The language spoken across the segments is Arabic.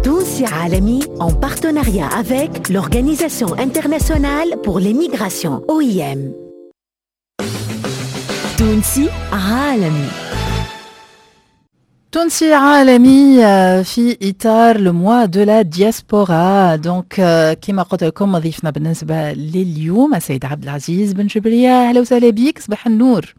تونسي عالمي en partenariat avec l'Organisation internationale pour les migrations OIM. تونسي عالمي. تونسي عالمي في إطار الموا دو لا دياسبورا. دونك كما قلت لكم ضيفنا بالنسبة لليوم السيد عبد العزيز بن جبرية. أهلا وسهلا بيك، صباح النور.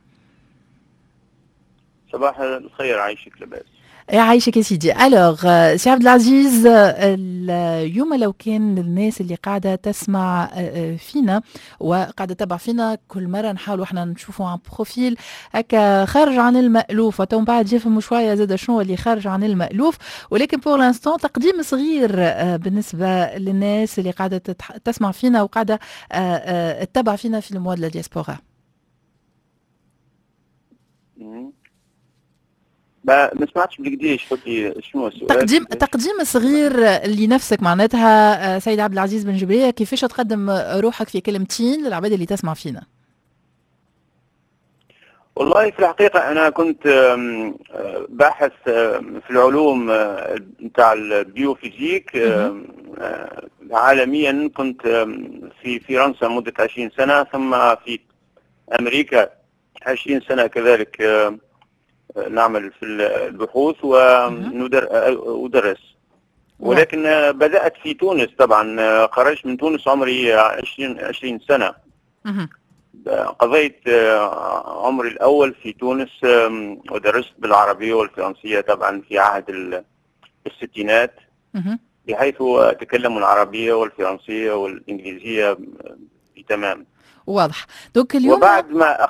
صباح الخير، عايشك لباس. عايشك يا سيدي. ألوغ سي عبد العزيز، اليوم لو كان الناس اللي قاعدة تسمع فينا وقاعدة تتبع فينا كل مرة نحاولوا احنا نشوفوا عن بروفيل هكا خارج عن المألوف، وتم بعد يفهموا شوية زاد شنو اللي خارج عن المألوف، ولكن بور لانستون تقديم صغير بالنسبة للناس اللي قاعدة تسمع فينا وقاعدة تتبع فينا في المواد الدياسبورا. ما سمعتش بالقديش قلتي شنو السؤال؟ تقديم صغير لنفسك معناتها سيد عبد العزيز بن جبرية، كيفاش تقدم روحك في كلمتين للعباد اللي تسمع فينا؟ والله في الحقيقة أنا كنت باحث في العلوم نتاع البيوفيزيك عالميا. كنت في فرنسا مدة 20 سنة، ثم في أمريكا 20 سنة كذلك نعمل في البحوث وندرس. ولكن بدأت في تونس طبعا، خرجت من تونس عمري 20 سنة. قضيت عمري الأول في تونس ودرست بالعربية والفرنسية طبعا في عهد الستينات، بحيث أتكلم العربية والفرنسية والإنجليزية بتمام. واضح. دوك اليوم وبعد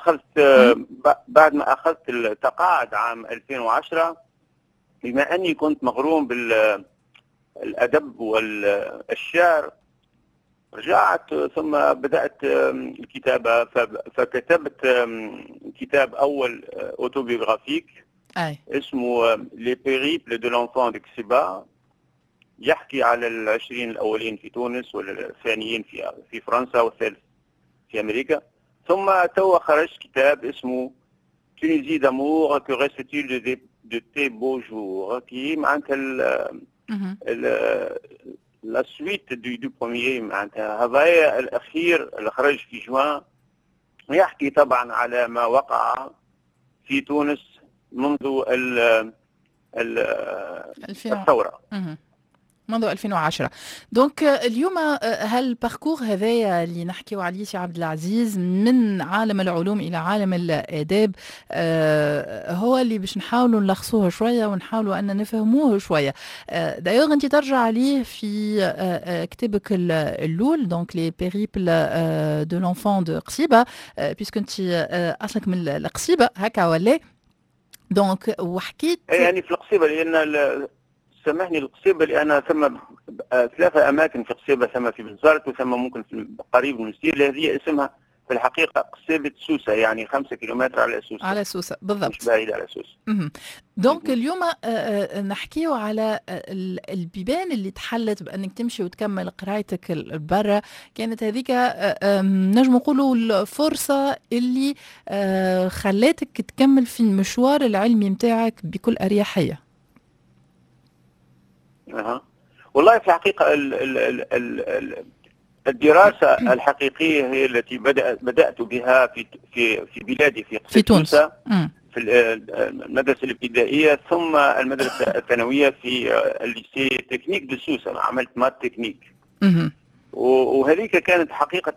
ما أخذت التقاعد عام 2010، بما أني كنت مغروم بالأدب والشعر، رجعت ثم بدأت الكتابة، فكتبت كتاب أول أوتوبيوغرافيك اسمه لي بيريبل دو لونفون دو كسيبا، يحكي على 20 الأولين في تونس والثانيين في فرنسا والثالث في أمريكا. ثم تو خرج كتاب اسمه تونيزي دامور que reste-t-il de tes beaux jours، كي معناتها لا سويت دو بروميير، معناتها هذا الأخير اللي خرج في جوان، يحكي طبعا على ما وقع في تونس منذ الثورة، منذ 2010. دونك اليوم هالباركور هذايا اللي نحكيو عليه سي عبد العزيز من عالم العلوم الى عالم الاداب، هو اللي باش نحاولوا نلخصوه شويه ونحاولوا ان نفهموه شويه. دايوغ انت ترجع عليه في كتابك الاول، دونك لي بيريبل دو لونفون دو قصيبه، بيسكو انت اصلك من القصيبه هكا ولا؟ دونك وحكيت يعني في القصيبه، لان سامحني القصيبة لأن ثم 3 أماكن في قصيبة، ثم في بنزرت وثم ممكن في قريب من السير، هذه اسمها في الحقيقة قصيبة سوسة، يعني 5 كيلومتر على سوسة. على سوسة بالضبط، مش بعيد على سوسة. دونك اليوم نحكيو على البيبان اللي تحلت بأنك تمشي وتكمل قرايتك برا. كانت هذيك نجم نقولوا الفرصة اللي خلاتك تكمل في المشوار العلمي متاعك بكل أريحية. والله في الحقيقة الدراسة الحقيقية هي التي بدأت بها في بلادي في تونس، في المدرسة الابتدائية، ثم المدرسة الثانوية في الليسي تكنيك دو سوسة، عملت مات تكنيك. وهذيك كانت حقيقة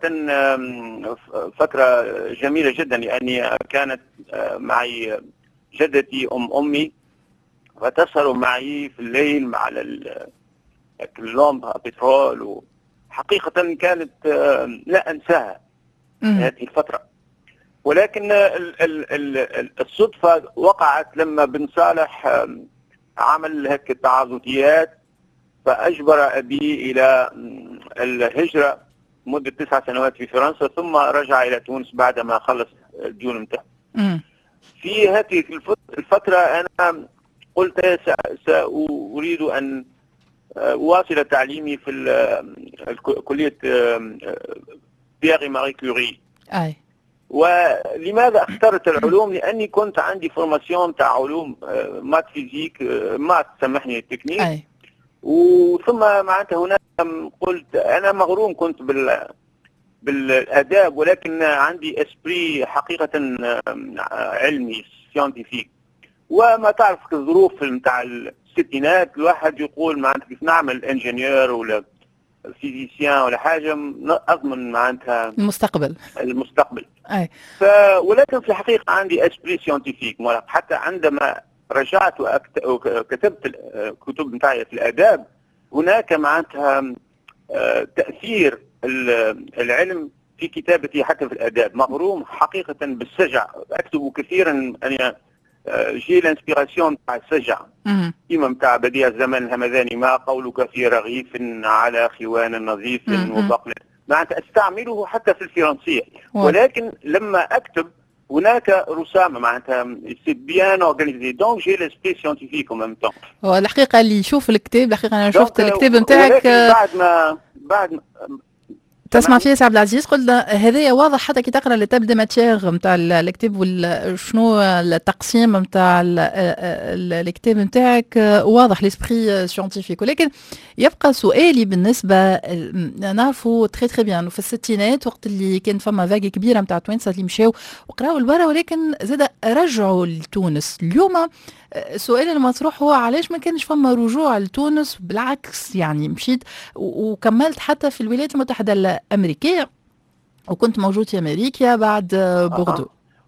فترة جميلة جدا، لأني كانت معي جدتي أمي، فتسهر معي في الليل مع اللمبة بترول، وحقيقة كانت لا أنساها هذه الفترة. ولكن الصدفة وقعت لما بن صالح عمل هيك تعاضديات، فأجبر أبي إلى الهجرة مدة 9 سنوات في فرنسا، ثم رجع إلى تونس بعدما خلص الديون متاعه. في هذه الفترة أنا قلت سأريد أن أواصل تعليمي في كلية بيير ماري كوري. ولماذا اخترت العلوم؟ لأني كنت عندي فورماسيون تاع علوم مات فيزيك، مات سامحني تكنيك، وثم معناتها هناك قلت انا مغروم كنت بالاداب، ولكن عندي اسبري حقيقه علمي سيانتيفيك. وما تعرف الظروف نتاع الستينات الواحد يقول معناتها كيف نعمل انجينيور ولا فيزيسيان ولا حاجه اضمن معناتها المستقبل. أي. ولكن في الحقيقه عندي اسبري سيانتيفيك. حتى عندما رجعت وكتبت الكتب نتاعي في الاداب، هناك معناتها تاثير العلم في كتابتي حتى في الاداب. مغروم حقيقه بالسجع، اكتب كثيرا انا جي الانسبيراسيون تاع السجع كيما نتاع بديع الزمن الهمذاني، ما قولك في رغيف على خوان نظيف وبقل، معناتها استعمله حتى في الفرنسيه. ولكن لما اكتب هناك رسامه معناتها سي بيان اورغانيزي، دونك جي لسبي سيانتيفيك ان ميم طون. هو الحقيقه اللي يشوف الكتاب، الحقيقه انا شفت الكتاب نتاعك بعد ما تسمع فيه سي عبد العزيز، قلنا هذايا واضح حتى كي تقرا التاب دي ماتيير نتاع الكتاب وشنو التقسيم نتاع الكتاب نتاعك، واضح ليسبري سيانتيفيك. ولكن يبقى سؤالي بالنسبه، نعرفوا تري تري بيان في الستينات وقت اللي كان فما فاقه كبيره نتاع توانسه اللي مشاو وقراوا لبرا، ولكن زاد رجعوا لتونس. اليوم السؤال المطروح هو علاش ما كانش فما رجوع لتونس؟ بالعكس يعني مشيت وكملت حتى في الولايات المتحدة الأمريكية وكنت موجود في أمريكا بعد بوردو.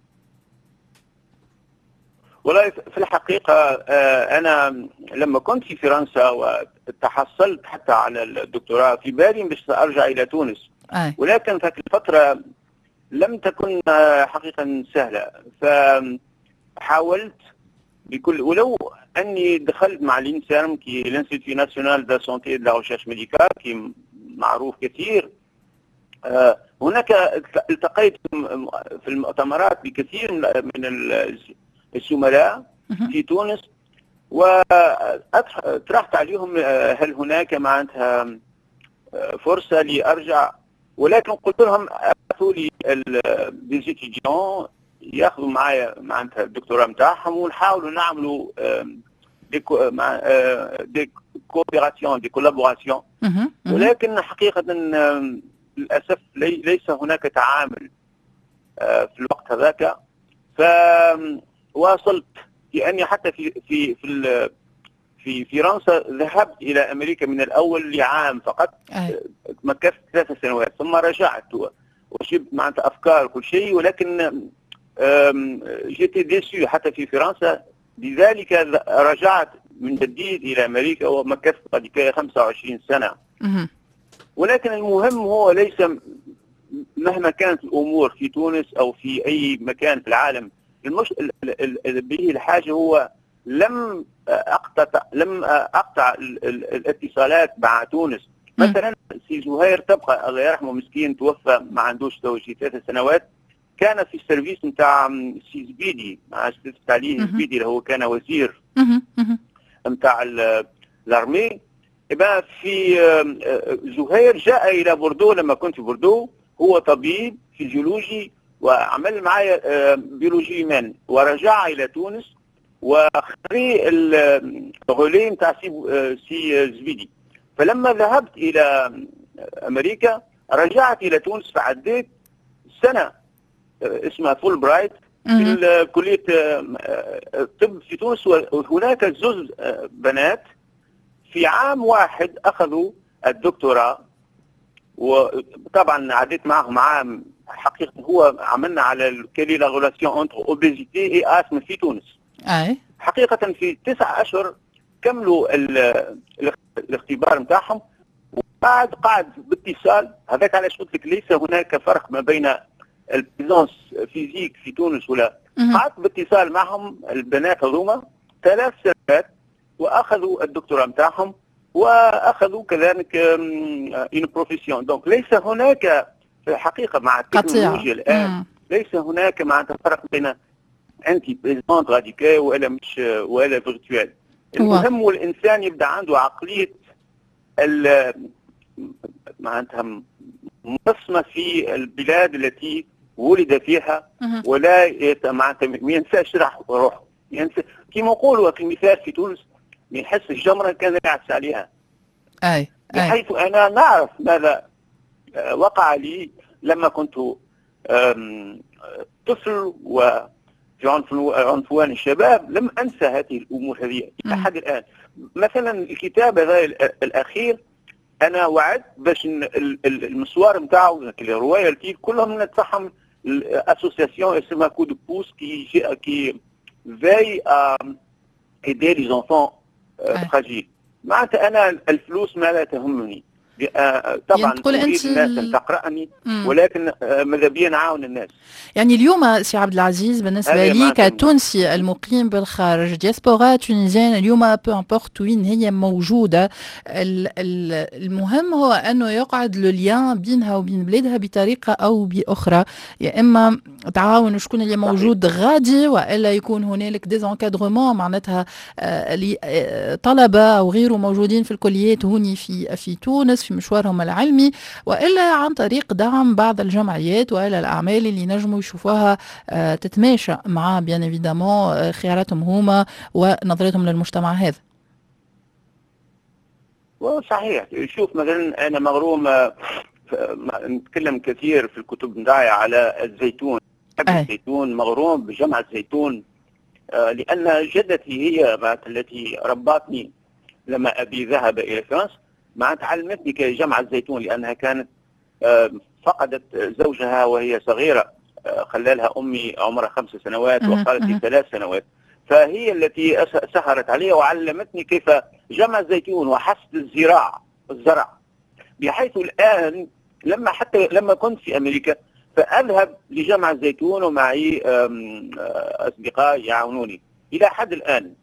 والله في الحقيقة أنا لما كنت في فرنسا وتحصلت حتى على الدكتوراه، في بالي باش أرجع إلى تونس. ولكن في الفترة لم تكن حقيقة سهلة، فحاولت بكل، ولو اني دخلت مع الانسان كي لانستيتيو ناسيونال دو سونتي دو لا ريشيرش ميديكال كي معروف كثير. هناك التقيت في المؤتمرات بكثير من الزملاء في تونس، وطرحت عليهم هل هناك معناتها فرصه لارجع، ولكن قلت لهم ابعثوا لي ديزيتيديون ياخذوا معايا معناتها الدكتوراه نتاعهم ونحاولوا نعملوا دي كوبيراسيون دي كولابوراسيون. ولكن حقيقه للاسف ليس هناك تعامل في الوقت هذاك. فواصلت لاني حتى في فرنسا ذهبت الى امريكا من الاول لعام فقط، مكثت 3 سنوات ثم رجعت وجبت معناتها افكار وكل شيء، ولكن جيتي ديسو حتى في فرنسا. لذلك رجعت من جديد الى امريكا ومكثت قد 25 سنه. ولكن المهم هو ليس مهما كانت الامور في تونس او في اي مكان في العالم، به الحاجه هو لم اقطع الاتصالات مع تونس. مثلا سي زهير تبقى الله يرحمه مسكين توفى ما عندوش توجيه 3 سنوات، كان في السيرفيس نتاع سي زبيدي، مع عليه زبيدي اللي هو كان وزير نتاع الارمي. يبقى في زهير جاء الى بوردو لما كنت في بوردو، هو طبيب فيزيولوجي وعمل معايا بيولوجي مان، ورجع الى تونس وخري الغولي نتاع سي زبيدي. فلما ذهبت الى امريكا رجعت الى تونس، فعديت سنه اسمها فول برايت في كليه الطب في تونس. وهناك زوج بنات في عام واحد اخذوا الدكتوراه، وطبعا عديت معهم عام. حقيقه هو عملنا على كالي لا ريلاسيون انتر اوبيزيتي اي اسم في تونس. حقيقه في 9 أشهر كملوا الاختبار نتاعهم، وبعد قعد باتصال. هذاك علاش قلت لك ليس هناك فرق ما بين البريزونس فيزيك في تونس ولا. قعدت باتصال معهم البنات هذوما 3 سنوات، واخذوا الدكتوراه نتاعهم واخذوا كذلك اون بروفيسيون. دونك ليس هناك في الحقيقه مع التكنولوجيا الان ليس هناك معناتها فرق بين انتي بريزونت راديكال ولا مش ولا فيرتوال. المهم هو الانسان يبدا عنده عقليه معناتها مبصمه في البلاد التي ولد فيها، ولا معناتها ما ينساش روحه. ينسى كيما نقولوا في المثال في تونس، يحس الجمره كان يعس عليها. بحيث أنا نعرف ماذا وقع لي لما كنت طفل وفي عنفوان الشباب. لم أنسى هذه الأمور هذه لحد الآن. مثلا الكتاب هذا الأخير أنا وعدت باش المسوار نتاعو الرواية التي كلهم ندفعهم الأسوسياسيون اسمها كو دو بوس كي veille à aider les enfants fragiles. معناتها أنا الفلوس ما لا تهمني. طبعا أريد الناس أن تقرأني ولكن ماذا بيا نعاون الناس. يعني اليوم سي عبد العزيز بالنسبة لي كتونسي المقيم بالخارج دياسبورا تونيزيان اليوم بو امبورت وين هي موجودة، المهم هو أنه يقعد لليان بينها وبين بلادها بطريقة أو بأخرى، يا إما تعاون شكون اللي موجود غادي وإلا يكون هنالك ديزانكادرومون معناتها طلبة أو غيره موجودين في الكليات هوني في تونس في مشوارهم العلمي، وإلا عن طريق دعم بعض الجمعيات وإلا الأعمال اللي نجموا يشوفوها تتماشى مع بيان إيفيدامون خياراتهم هما ونظرتهم للمجتمع هذا. صحيح. شوف مثلا أنا مغروم نتكلم كثير في الكتب نتاعي على الزيتون. الزيتون مغروم بجمع الزيتون لأن جدتي هي التي ربتني لما أبي ذهب إلى فرنسا علمتني كيف جمع الزيتون، لأنها كانت فقدت زوجها وهي صغيرة، خلالها أمي عمرها 5 سنوات وخالتي 3 سنوات، فهي التي سهرت علي وعلمتني كيف جمع الزيتون وحصد الزرع، بحيث الآن لما كنت في أمريكا فأذهب لجمع الزيتون ومعي أصدقاء يعاونوني إلى حد الآن.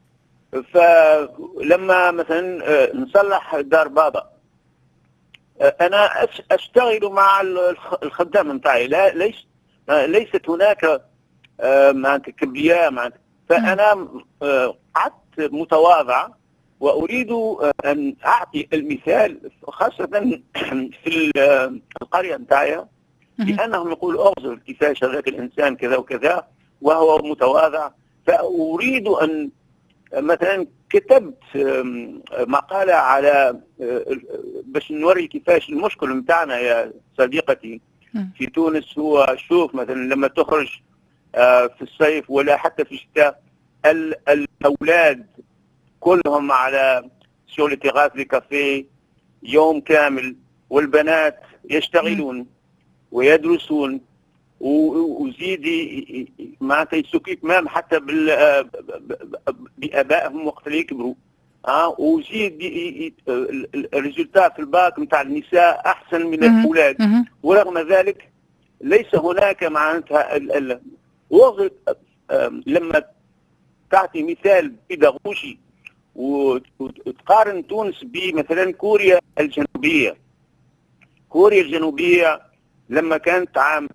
فلما مثلا نصلح دار بابا أنا أشتغل مع الخدام متاعي، ليست هناك كبرياء فأنا قعدت متواضع وأريد أن أعطي المثال خاصة في القرية متاعي، لأنهم يقولوا أغزر كيفاش هذاك الإنسان كذا وكذا وهو متواضع. فأريد أن مثلا كتبت مقالة على باش نوري كيفاش المشكل متاعنا يا صديقتي في تونس. هو شوف مثلا لما تخرج في الصيف ولا حتى في الشتاء الأولاد كلهم على سور التراس دي كافيه يوم كامل، والبنات يشتغلون ويدرسون وزيد معناتها يسوكيك مام حتى بآبائهم وقت اللي يكبروا، وزيد الريزولتا في الباك نتاع النساء أحسن من الأولاد، ورغم ذلك ليس هناك معناتها لما تعطي مثال بيداغوجي وتقارن تونس بمثلا كوريا الجنوبية لما كانت عام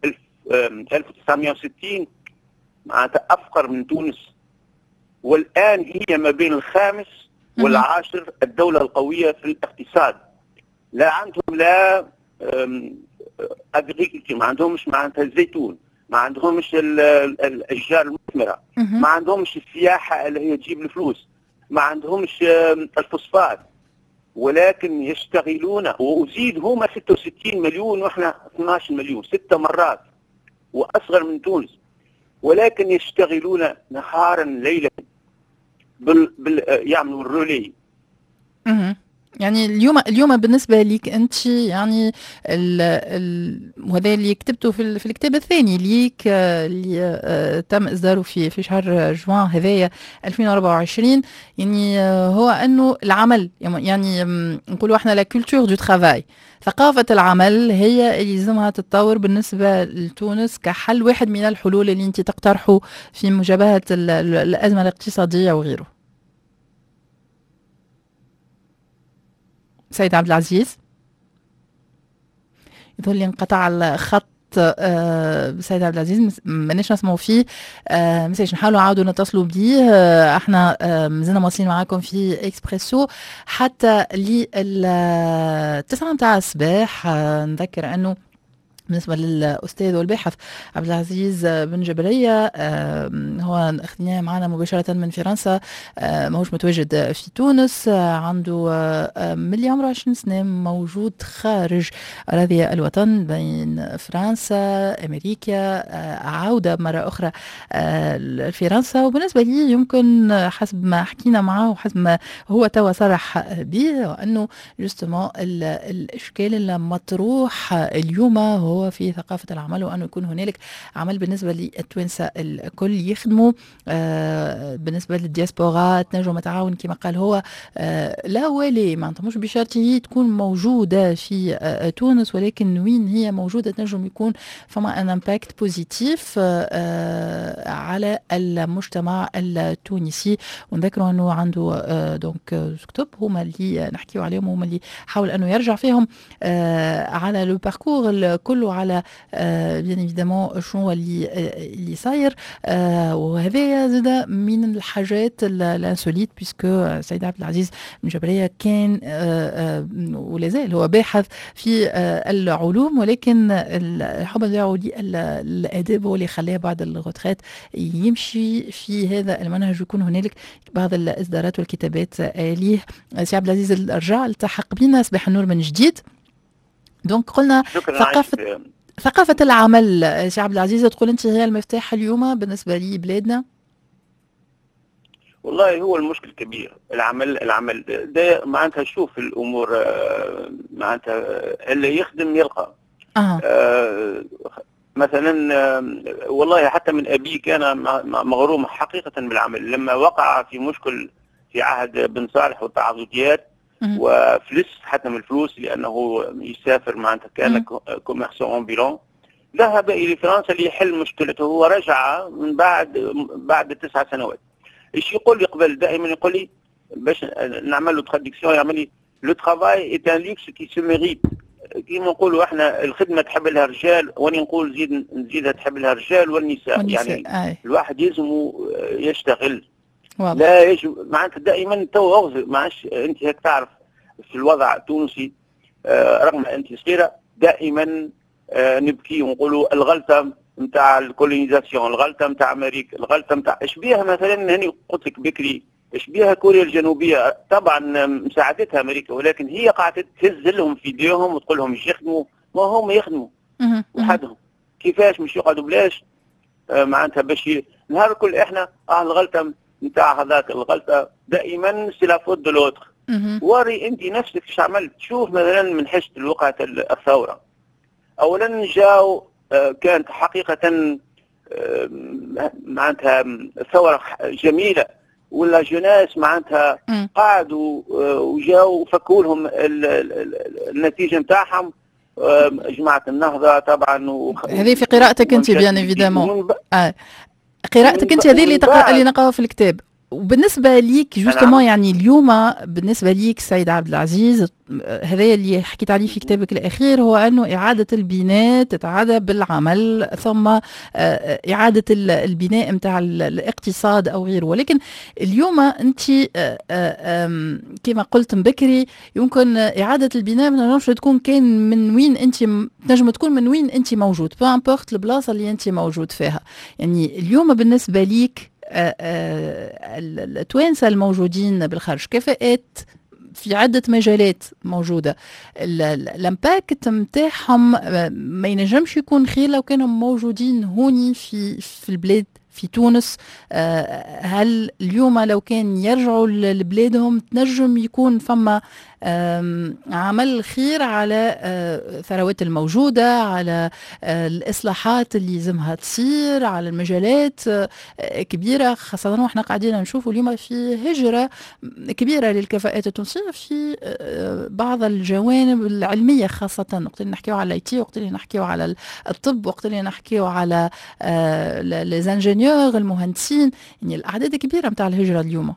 1960 معناتها أفقر من تونس، والآن هي ما بين الخامس والعاشر الدولة القوية في الاقتصاد. لا عندهم لا أغريكولتي، ما عندهمش معناتها الزيتون، ما عندهمش الأشجار المثمرة، ما عندهمش السياحة اللي هي تجيب الفلوس، ما عندهمش الفوسفات، ولكن يشتغلون. وأزيد هما 66 مليون وإحنا 12 مليون، 6 مرات وأصغر من تونس، ولكن يشتغلون نهارا ليلا يعملوا الرولي. يعني اليوم بالنسبة ليك أنت يعني وهذا اللي كتبته في الكتاب الثاني ليك اللي تم إصداره في شهر جوان هذايا 2024، يعني هو أنه العمل يعني نقولوا احنا لا كولتور دو ترافاي، ثقافة العمل هي اللي لازمها تتطور بالنسبة لتونس كحل واحد من الحلول اللي أنت تقترحه في مجابهة الأزمة الاقتصادية وغيره. سيد عبد العزيز يظل انقطع الخط. سيد عبد العزيز ماناش نسمعوا فيه، مساج نحاولوا نعاودوا نتصلوا بيه. احنا مازلنا مواصلين معاكم في اكسبريسو حتى ل 9 متاع الصباح. نذكر انه بالنسبة للأستاذ والباحث عبد العزيز بن جبرية، هو أخذناه معنا مباشرة من فرنسا، ماهوش متواجد في تونس، عنده من اللي عمره 20 سنة موجود خارج أراضي الوطن بين فرنسا أمريكا، عودة مرة أخرى لفرنسا. وبالنسبة لي يمكن حسب ما حكينا معه وحسب ما هو توا صرح به أنه جستما الإشكال المطروح اليوم هو في ثقافة العمل، وأنه يكون هنالك عمل بالنسبة للتوانسة الكل يخدموا. بالنسبة للدياسبورا تنجم تعاون كما قال هو، لا والي معناتها مش بشرط هي تكون موجودة في تونس، ولكن وين هي موجودة تنجم يكون فما ان امباكت بوزيتيف على المجتمع التونسي. ونذكروا أنه عنده دونك كتب هما اللي نحكيو عليهم، هما اللي حاول أنه يرجع فيهم على لو باركور الكل، على بيان ايفيدامون شنو اللي صاير. وهذا زاد من الحاجات الانسوليت، بيسكو سيد عبد العزيز بن جبرية كان ولا زال هو باحث في العلوم، ولكن الحب نتاعو للاداب هو اللي خلاه بعد الغوتريت يمشي في هذا المنهج، ويكون هنالك بعض الاصدارات والكتابات ليه. سي عبد العزيز الرجاء التحق بنا، صباح النور من جديد. دونك قلنا ثقافة العمل. سي عبد العزيز تقول انت هي المفتاح اليوم بالنسبة لي بلادنا؟ والله هو المشكل كبير. العمل ده معناتها شوف الامور، معناتها اللي يخدم يلقى. مثلا والله حتى من ابي كان مغروم حقيقة بالعمل، لما وقع في مشكل في عهد بن صالح والتعاضديات وفلس حتى من الفلوس لانه يسافر، معناتها كان كوميرسون امبيلون، ذهب الى فرنسا ليحل مشكلته. هو رجع من بعد 9 سنوات. ايش يقول لي قبل؟ دائما يقول لي باش نعمل له تراديكسيون، يعمل لي لو ترافاي ايت ان لوكس كي سو ميريت. كيما نقولوا احنا الخدمه تحب لها رجال، وانا نقول نزيدها تحب لها رجال والنساء. يعني الواحد يلزم يشتغل واضح. لا يجب معناتها دائما تو اغزر معاش. انت هيك تعرف في الوضع التونسي رغم انت صغيره دائما نبكي ونقولوا الغلطه نتاع الكولونيزاسيون، الغلطه نتاع امريكا، الغلطه نتاع ايش بيها. مثلا هني قلت لك بكري ايش بيها كوريا الجنوبيه، طبعا مساعدتها امريكا، ولكن هي قاعده تهز لهم في ايديهم وتقول لهم مش يخدموا، ما هم يخدموا وحدهم. كيفاش مش يقعدوا بلاش معناتها باش نهار الكل احنا الغلطه نتاع هذاك، الغلطه دائما سي لا فوت دو لوتر. وري انت نفسك ايش عملت. شوف مثلا من حيث وقعت الثوره، اولا جاو كانت حقيقه معناتها ثوره جميله، ولا جناس معناتها قعدوا وجاو فكوا لهم النتيجه نتاعهم. جماعه النهضه طبعا، هذه في قراءتك انت بيان ايفيدامون، قراءتك انت هذه اللي نقراها في الكتاب. وبالنسبه ليك جوستومون يعني اليوم بالنسبه ليك سيد عبد العزيز، هذا اللي حكيت عليه في كتابك الاخير، هو انه اعاده البناء تتعدى بالعمل، ثم اعاده البناء نتاع الاقتصاد او غيره. ولكن اليوم انت كما قلت بكري، يمكن اعاده البناء ما تنجمش تكون كان من وين انت، تنجم تكون من وين انت موجود، بو امبورت البلاصه اللي انت موجود فيها. يعني اليوم بالنسبه ليك التوانسة الموجودين بالخارج كفاءات في عدة مجالات موجودة، الامباكت متاعهم ما ينجمش يكون خير لو كانوا موجودين هوني في البلاد في تونس. هل اليوم لو كان يرجعوا لبلادهم تنجم يكون فما عمل خير على الثروات الموجودة، على الإصلاحات اللي يلزمها تصير، على المجالات كبيرة، خاصة وإحنا قاعدين نشوفوا اليوم في هجرة كبيرة للكفاءات التونسية في بعض الجوانب العلمية، خاصة وقت اللي نحكيو على IT، وقت اللي نحكيو على الطب، وقت اللي نحكيو على ليزانجينيور المهندسين. يعني الأعداد كبيرة متاع الهجرة اليوم.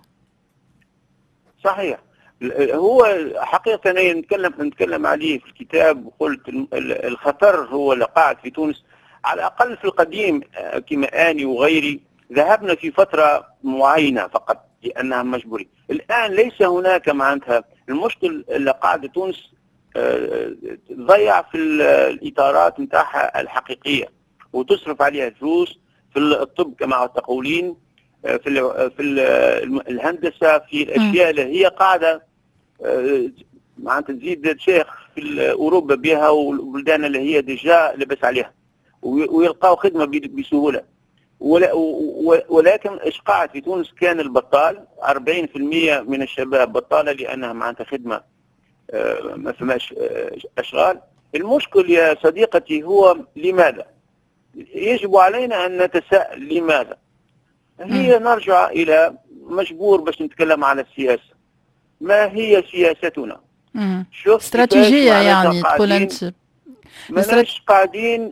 صحيح. هو حقيقة أنا نتكلم عليه في الكتاب، وقلت الخطر هو اللي قاعد في تونس على الأقل في القديم كما أني وغيري. ذهبنا في فترة معينة فقط لأنها مجبوري. الآن ليس هناك معناتها المشكل اللي قاعد تونس تضيع في الإطارات نتاعها الحقيقية وتصرف عليها فلوس في الطب كما تقولين، في الهندسة، في الأشياء اللي هي قاعدة معناتها تزيد شيخ في أوروبا بها والبلدان اللي هي ديجا لبس عليها ويلقاو خدمة بسهولة. ولكن ايش قاعد في تونس كان البطال 40% من الشباب بطالة لأنها معناتها خدمة ما فماش أشغال. المشكل يا صديقتي هو لماذا؟ يجب علينا أن نتساءل لماذا. هي نرجع إلى مجبور باش نتكلم على السياسة. ما هي سياستنا؟ شوف استراتيجية يعني تقول أنت ماناش قاعدين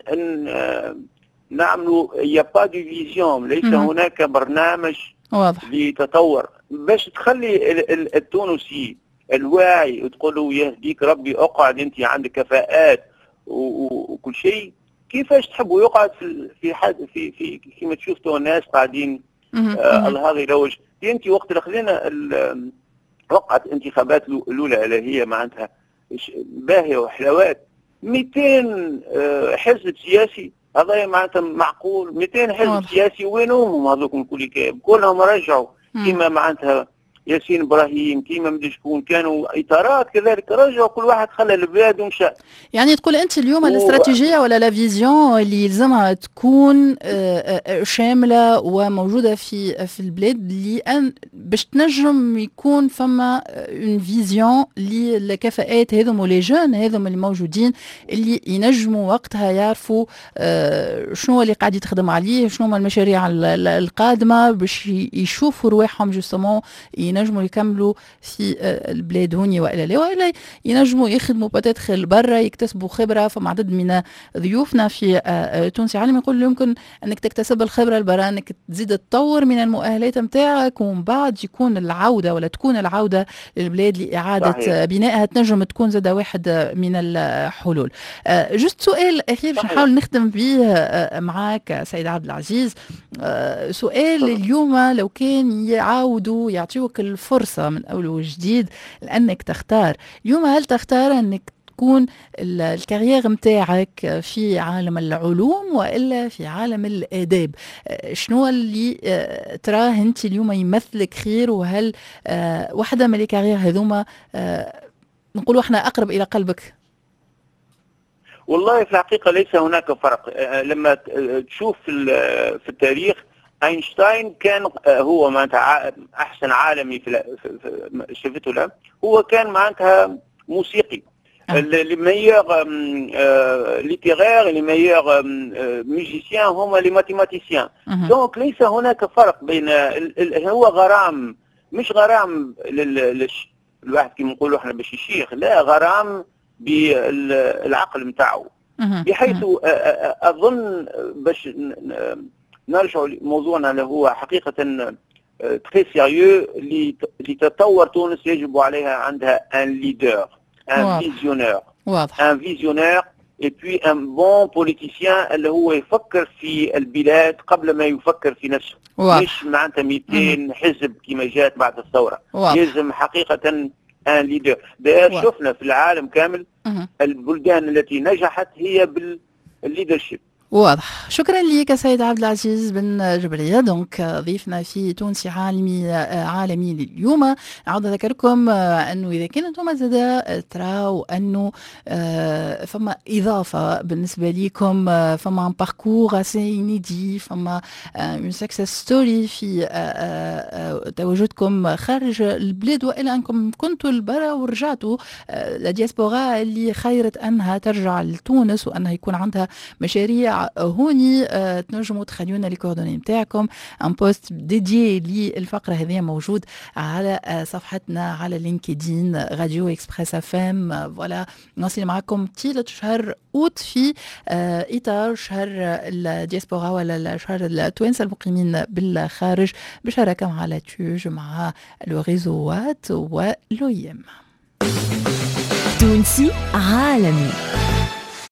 نعملوا يابا دي فيزيون، ليس هناك برنامج واضح لتطور باش تخلي التونسي الواعي وتقول له يهديك ربي اقعد انت عندك كفاءات وكل شيء. كيفاش تحبوا يقعد في حد في كيما تشوف تو الناس قاعدين الله هذا يروج. انت وقت اللي خلينا وقعت انتخابات الاولى اللي هي معناتها باهيه وحلوات 200 حزب سياسي، هذا معناتها معقول 200 حزب سياسي وينهم هذوك الكل كلهم رجعوا كيما معناتها ياسين ابراهيم كيما مدري شكون كانوا اطارات كذلك رجعوا كل واحد خلى البلاد ومشى. يعني تقول انت اليوم الاستراتيجيه ولا لا فيزيون اللي يلزمها تكون شامله وموجوده في البلاد لان باش تنجم يكون فما اون فيزيون للكفاءات هذم ولي جون هذم اللي موجودين اللي ينجموا وقتها يعرفوا شنو اللي قاعد يتخدم عليه، شنو هما المشاريع القادمه باش يشوفوا رواحهم جوستومون ينجموا يكملوا في البلاد هوني والا ينجموا يخدموا بتدخل برا يكتسبوا خبره. فما عدد من ضيوفنا في تونسي عالم يقول يمكن انك تكتسب الخبره البرا انك تزيد تطور من المؤهلات نتاعك ومن بعد يكون العوده ولا تكون العوده للبلاد لاعاده صحيح. بنائها تنجم تكون زاد واحد من الحلول. جست سؤال اخير باش نحاول نختم به معاك سيد عبد العزيز. سؤال اليوم لو كان يعاودوا يعطيوك الفرصة من أول وجديد لأنك تختار اليوم، هل تختار أنك تكون الكارير متاعك في عالم العلوم وإلا في عالم الآداب؟ شنو اللي تراه أنت اليوم يمثلك خير؟ وهل واحدة من الكارير هذوما نقولوا احنا أقرب إلى قلبك؟ والله في الحقيقة ليس هناك فرق. لما تشوف في التاريخ أينشتاين كان هو معناتها أحسن عالمي شفته له، هو كان معناتها موسيقي. les meilleurs littéraires les meilleurs musiciens هم les mathématiciens. donc ليس هناك فرق بين هو غرام، مش غرام الواحد كيما نقولوا احنا باش يشيخ، لا غرام بالعقل نتاعو، بحيث أظن باش نرجع لموضوعنا اللي هو حقيقة très sérieux. لتطور تونس يجب عليها عندها un leader, un visionnaire, un visionnaire et puis un bon politicien اللي هو يفكر في البلاد قبل ما يفكر في نفسه. مش معناتها 200 حزب كما جاءت بعد الثورة. يلزم حقيقة un leader. شفنا في العالم كامل البلدان التي نجحت هي بالليدرشيب. واضح. شكرا لك سيد عبد العزيز بن جبرية، دونك ضيفنا في تونسي عالمي لليوم. أعود أذكركم أنه إذا كنتم زاد تراو أنه فما إضافة بالنسبة لكم، فما باركور أسي إنيدي، فما une success story في تواجدكم خارج البلاد، وإلا أنكم كنتوا البرا ورجعتوا الدياسبورا اللي خيرت أنها ترجع لتونس وأنها يكون عندها مشاريع هوني، تنجموا تخليونا لي كوردوني نتاعكم. ان بوست ديدي للفقره هذه موجود على صفحتنا على لينكدين راديو اكسبريس اف ام. فوالا نواصل معكم طيله شهر اوت في اطار شهر الدياسبورا ولا شهر التوانسه المقيمين بالخارج بشراكه مع لاتوج مع لو ريزوات ولويم. تونسي عالمي.